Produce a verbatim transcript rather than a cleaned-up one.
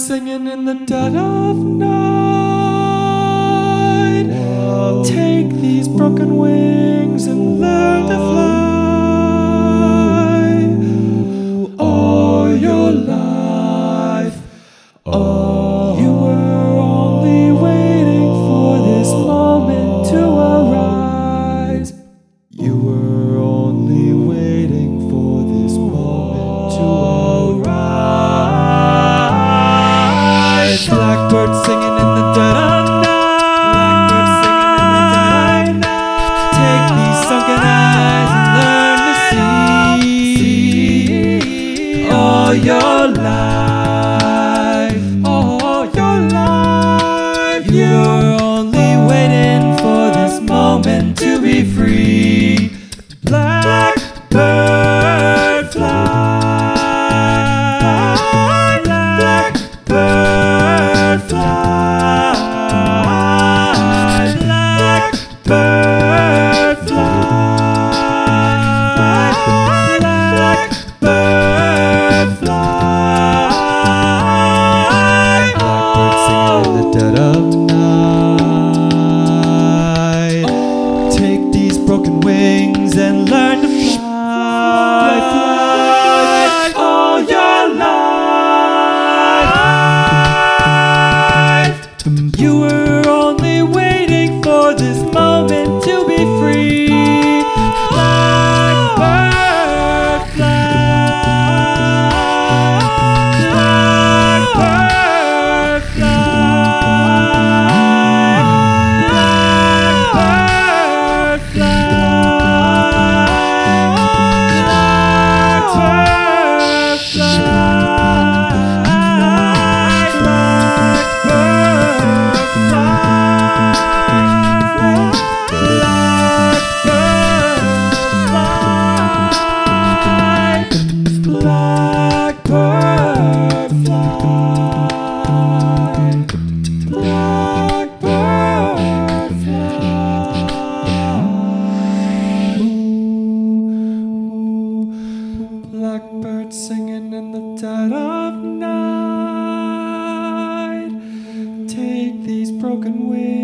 singing in the dead of night. Whoa. Take these broken wings and learn to fly. All your life, oh, you were only waiting for this moment to arise. You were only waiting for this moment to arise. Blackbird singing in the dead of night. Blackbird singing in the dead of night. Take these sunken eyes and learn to see. All your life, all your life, you're only waiting for this moment to be free. Blackbird fly, blackbird fly, blackbird fly, blackbird fly. Blackbird singing in the dead of night. Take these broken wings and learn to fly, fly all your life. You were only waiting for this moment to be free. Blackbird fly, blackbird fly, blackbird Blackbird singing in the dead of night. Take these broken wings.